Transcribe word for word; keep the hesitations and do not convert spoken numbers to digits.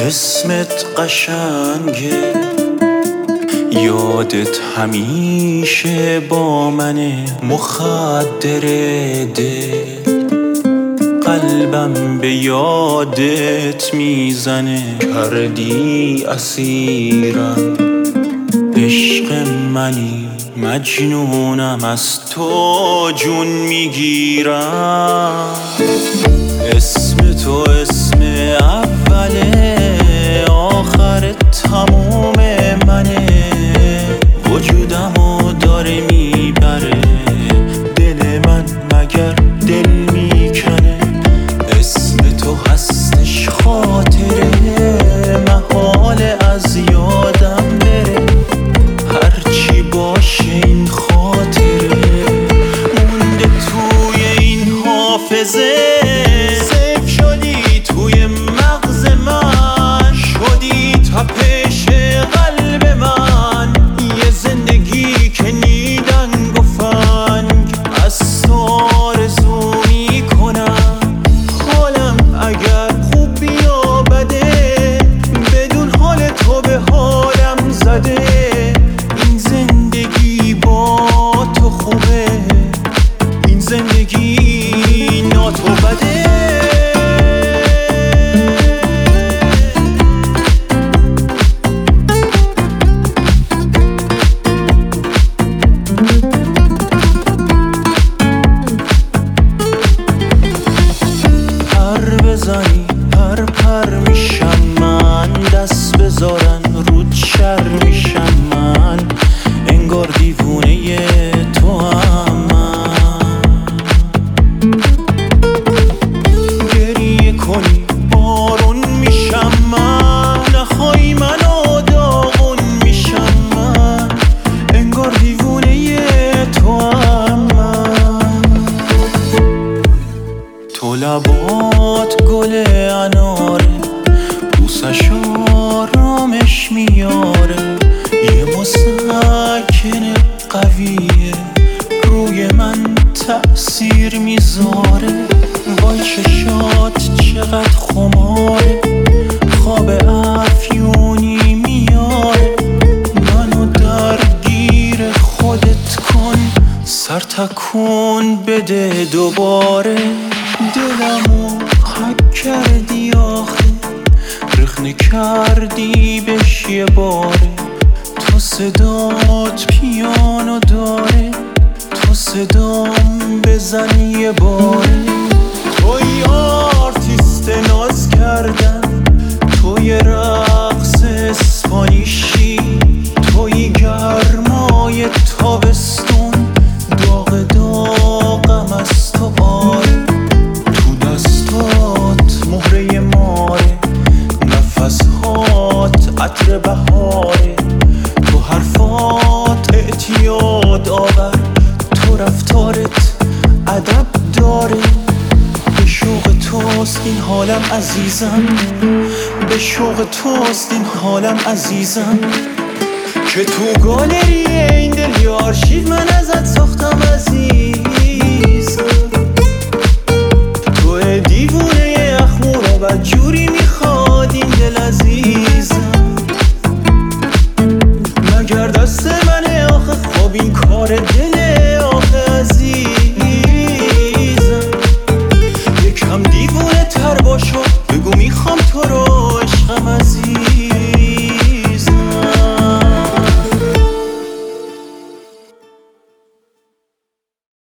اسمت قشنگه، یادت همیشه با منه، مخدر دل قلبم به یادت میزنه. کردی اسیرم عشق منی، مجنونم از تو جون میگیرم. اسم تو اسم اوله، آخر تموم منه، وجودمو داره میبره، دل من مگر دل میکنه. اسم تو هستش خاطره، محاله از یادم بره، هرچی باشه این خاطره مونده توی این حافظه. سیف شدی توی مغز من، شدی تپش قلب من، یه زندگی که نیدنگ و فنگ از تو آرزو میکنم. حالم اگر خوب یا بده، بدون حال تو به حالم زده. این زندگی با تو خوبه، این زندگی ناتو بده. بزنی پر پر میشم من، دست بذارن رود شر میشم من، انگار دیوونه تو هم من. گریه کنی بارون میشم من، نخوای منو داغون میشم من، انگار دیوونه تو هم من. تو لبات گل اناره، بوسش آرامش میاره، یه مسکن قویه روی من تأثیر میذاره. وای چشات چقدر خماره، خواب افیونی میاره، منو درگیر خودت کن، سر تکون بده دوباره. دلمو حک کردی آخه، رخنه کردی بهش یه باره. تو صدات پیانو داره، تو صدام بزن یه باره. توی آرتیست ناز کردن، توی رقص اسپانیشی، توی گرمای تابستون، داغ داغم از تو آره. تو دستات مهره ماره، نفسهات عطر بهاره، تو حرفات اعتیاد آور، تو رفتارت ادب داره. به شوق توست این حالم عزیزم، به شوق توست این حالم عزیزم، که تو گالری این دل یه آرشیو من ازت ساختم عزیزم. تو دیوونه اخمورا بدجوری